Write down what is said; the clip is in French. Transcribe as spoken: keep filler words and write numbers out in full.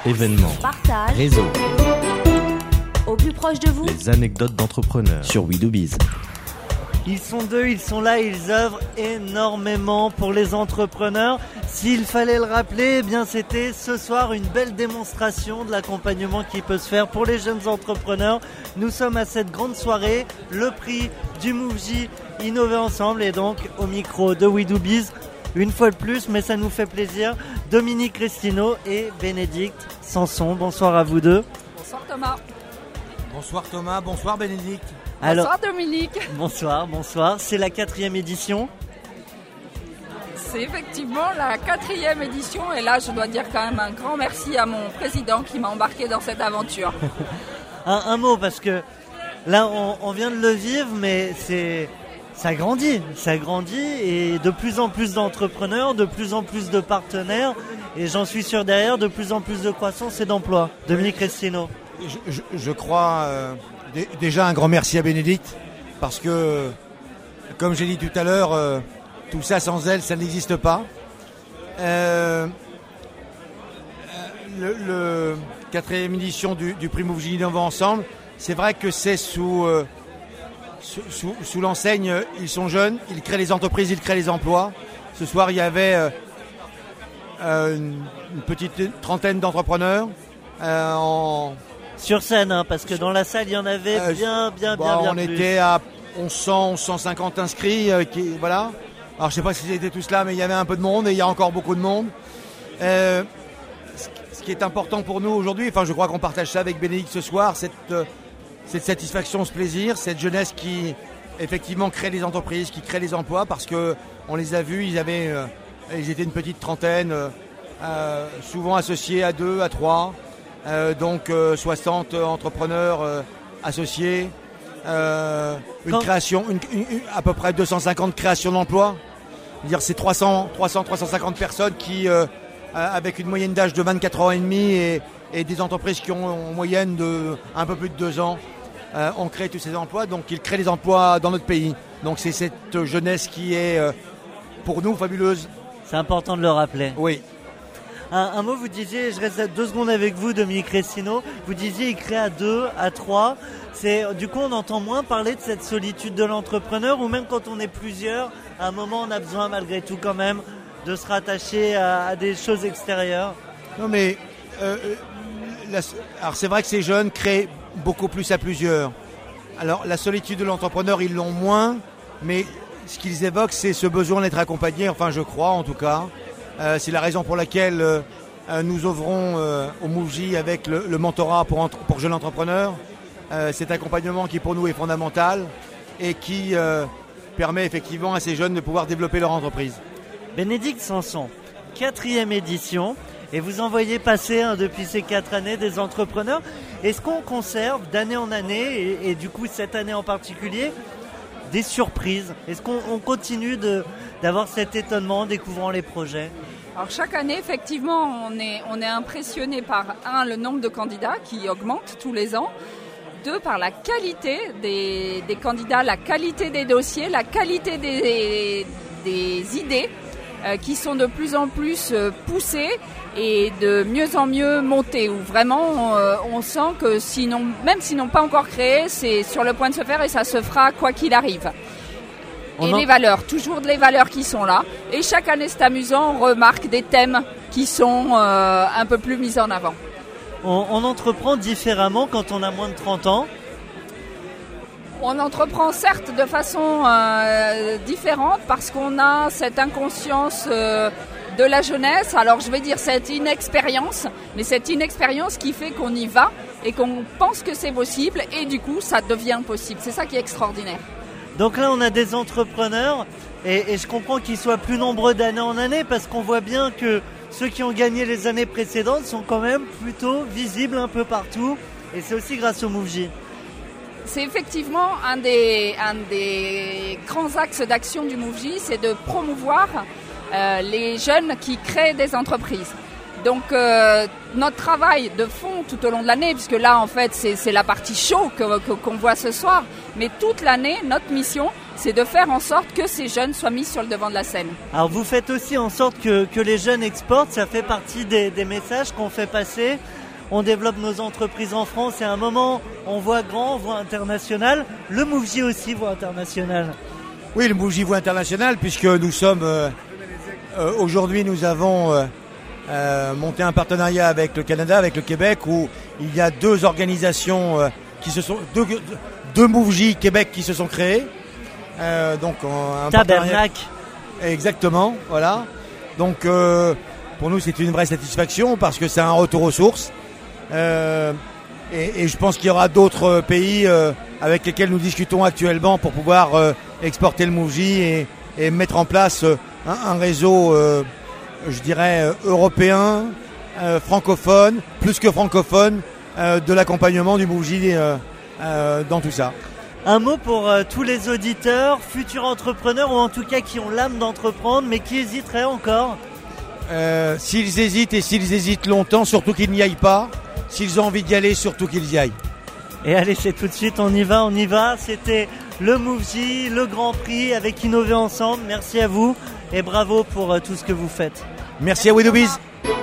événements, partage, réseau, au plus proche de vous. les anecdotes d'entrepreneurs sur We Do Biz. Ils sont deux, ils sont là, ils œuvrent énormément pour les entrepreneurs. S'il fallait le rappeler, eh bien c'était ce soir une belle démonstration de l'accompagnement qui peut se faire pour les jeunes entrepreneurs. Nous sommes à cette grande soirée, le prix du Mouv'J Innover Ensemble, et donc au micro de We Do Biz, une fois de plus, mais ça nous fait plaisir, Dominique Restino et Bénédicte Sanson. Bonsoir à vous deux. Bonsoir Thomas. Bonsoir Thomas, bonsoir Bénédicte. Alors, bonsoir Dominique. bonsoir, bonsoir. C'est la quatrième édition. C'est effectivement la quatrième édition et là je dois dire quand même un grand merci à mon président qui m'a embarqué dans cette aventure. un, un mot, parce que là on, on vient de le vivre, mais c'est, ça grandit, ça grandit et de plus en plus d'entrepreneurs, de plus en plus de partenaires et j'en suis sûr derrière, de plus en plus de croissance et d'emploi. Dominique Restino. Je, je, je crois euh, d- déjà un grand merci à Bénédicte parce que, comme j'ai dit tout à l'heure, euh, tout ça sans elle, ça n'existe pas. Euh, le, le quatrième édition du, du prix Mouv'J Innover Ensemble, c'est vrai que c'est sous, euh, sous, sous, sous l'enseigne euh, Ils sont jeunes, ils créent les entreprises, ils créent les emplois. Ce soir, il y avait euh, euh, une, une petite trentaine d'entrepreneurs euh, en... Sur scène, hein, parce que dans la salle, il y en avait Euh, bien, bien, Bon, bien, bien on plus. était à onze cents, onze cent cinquante inscrits, euh, qui, voilà. Alors je sais pas si c'était tous là, mais il y avait un peu de monde et il y a encore beaucoup de monde. Euh, ce, ce qui est important pour nous aujourd'hui, enfin je crois qu'on partage ça avec Bénédicte ce soir, cette, euh, cette satisfaction, ce plaisir, cette jeunesse qui effectivement crée des entreprises, qui crée des emplois, parce que on les a vus, ils avaient, euh, ils étaient une petite trentaine, euh, euh, souvent associés à deux, à trois. Euh, donc euh, soixante entrepreneurs euh, associés, euh, une Quand... création, une, une, une, à peu près deux cent cinquante créations d'emplois. C'est-à-dire c'est trois cents, trois cents, trois cent cinquante personnes qui, euh, avec une moyenne d'âge de vingt-quatre ans et demi et, et des entreprises qui ont en moyenne de un peu plus de deux ans, euh, ont créé tous ces emplois. Donc ils créent des emplois dans notre pays. Donc c'est cette jeunesse qui est euh, pour nous fabuleuse. C'est important de le rappeler. Oui. Un, un mot, vous disiez, je reste deux secondes avec vous, Dominique Restino, vous disiez il crée à deux, à trois. C'est, du coup, on entend moins parler de cette solitude de l'entrepreneur, ou même quand on est plusieurs, à un moment, on a besoin malgré tout quand même de se rattacher à, à des choses extérieures. Non mais, euh, la, alors c'est vrai que ces jeunes créent beaucoup plus à plusieurs. Alors la solitude de l'entrepreneur, ils l'ont moins, mais ce qu'ils évoquent, c'est ce besoin d'être accompagné, enfin je crois en tout cas. Euh, c'est la raison pour laquelle euh, nous œuvrons euh, au Mouv'J avec le, le mentorat pour, entre, pour jeunes entrepreneurs. Euh, cet accompagnement qui pour nous est fondamental et qui euh, permet effectivement à ces jeunes de pouvoir développer leur entreprise. Bénédicte Sanson, quatrième édition, et vous en voyez passer hein, depuis ces quatre années des entrepreneurs. Est-ce qu'on conserve d'année en année, et, et du coup cette année en particulier, des surprises? Est-ce qu'on on continue de, d'avoir cet étonnement en découvrant les projets? Alors chaque année effectivement on est, on est impressionné par un, le nombre de candidats qui augmente tous les ans, deux par la qualité des, des candidats, la qualité des dossiers, la qualité des, des idées euh, qui sont de plus en plus euh, poussées et de mieux en mieux montées, où vraiment euh, on sent que sinon, même s'ils n'ont pas encore créé, c'est sur le point de se faire et ça se fera quoi qu'il arrive. On et en... les valeurs, toujours les valeurs qui sont là. Et chaque année, c'est amusant, on remarque des thèmes qui sont euh, un peu plus mis en avant. On, on entreprend différemment quand on a moins de trente ans. On entreprend certes de façon euh, différente parce qu'on a cette inconscience euh, de la jeunesse. Alors je vais dire cette inexpérience, mais cette inexpérience qui fait qu'on y va et qu'on pense que c'est possible et du coup ça devient possible. C'est ça qui est extraordinaire. Donc là, on a des entrepreneurs et, et je comprends qu'ils soient plus nombreux d'année en année parce qu'on voit bien que ceux qui ont gagné les années précédentes sont quand même plutôt visibles un peu partout et c'est aussi grâce au Mouv'J. C'est effectivement un des, un des grands axes d'action du Mouv'J, c'est de promouvoir euh, les jeunes qui créent des entreprises. Donc euh, notre travail de fond tout au long de l'année, puisque là en fait c'est, c'est la partie show que, que, qu'on voit ce soir, mais toute l'année notre mission c'est de faire en sorte que ces jeunes soient mis sur le devant de la scène. Alors vous faites aussi en sorte que, que les jeunes exportent, ça fait partie des, des messages qu'on fait passer. On développe nos entreprises en France et à un moment on voit grand, on voit international. Le Mouv'J aussi voit international. Oui, le Mouv'J voit international puisque nous sommes euh, euh, aujourd'hui nous avons euh, euh, monté un partenariat avec le Canada, avec le Québec, où il y a deux organisations euh, qui se sont deux, deux Mouv'J Québec qui se sont créés. Euh, donc un Tabernacle. Exactement, voilà. Donc euh, pour nous c'est une vraie satisfaction parce que c'est un retour aux sources. Euh, et, et je pense qu'il y aura d'autres pays euh, avec lesquels nous discutons actuellement pour pouvoir euh, exporter le Mouv'J et, et mettre en place euh, un, un réseau, euh, je dirais, euh, européen, euh, francophone, plus que francophone, euh, de l'accompagnement du Mouv'J euh, euh, dans tout ça. Un mot pour euh, tous les auditeurs, futurs entrepreneurs ou en tout cas qui ont l'âme d'entreprendre mais qui hésiteraient encore. Euh, s'ils hésitent et s'ils hésitent longtemps, surtout qu'ils n'y aillent pas. S'ils ont envie d'y aller, surtout qu'ils y aillent. Et allez, c'est tout de suite, on y va, on y va. C'était le Mouv'J, le Grand Prix avec Innover Ensemble. Merci à vous et bravo pour euh, tout ce que vous faites. Merci à We Do Biz.